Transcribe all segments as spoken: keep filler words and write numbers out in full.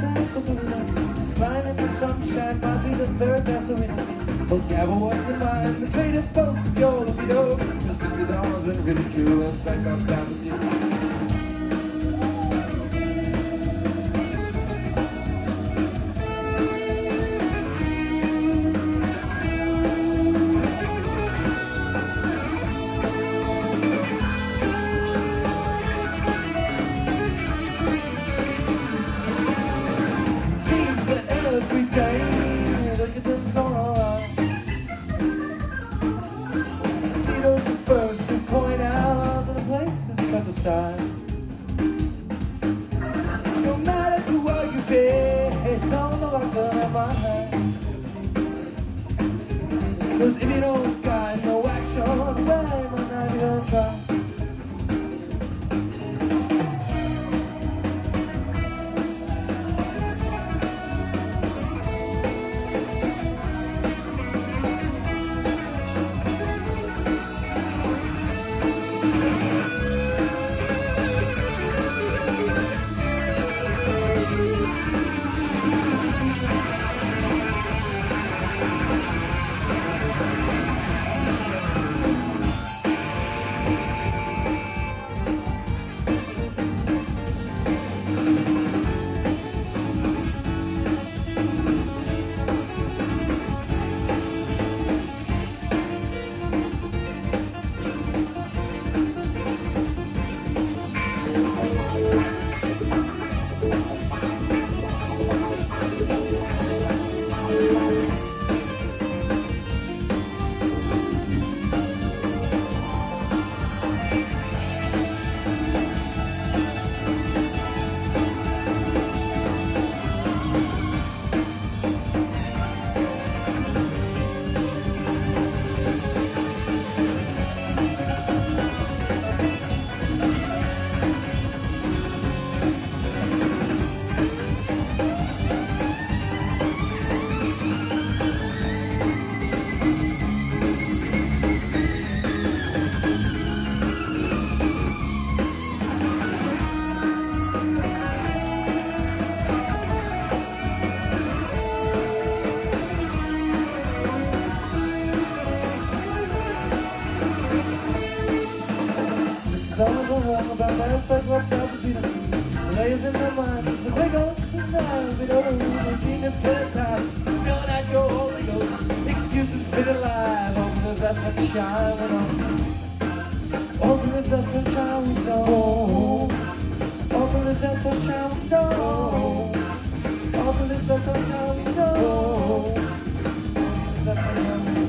time for the winner. Flying in the sunshine might be the third that's a winner. Oh, Gabble, what's in mind? Betrayed a post of your libido. Just into the arms and ridicule and psych out down with you. Every day, look at the floor. Tito's the first to point out that the place is such a style. No matter who well you be, don't know I'm gonna mind. Cause if you don't got no action, why am I not gonna try? About that fuck up out the lays in my mind. So they go tonight, we don't know the genius can't tie. Feeling at your Holy Ghost, excuses fit alive. Open the vest and shine on. Open the vest and shine we know. Open the vest and shine we know. Open the vest and shine we know. Open the vest and shine we know.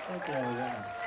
Okay, yeah.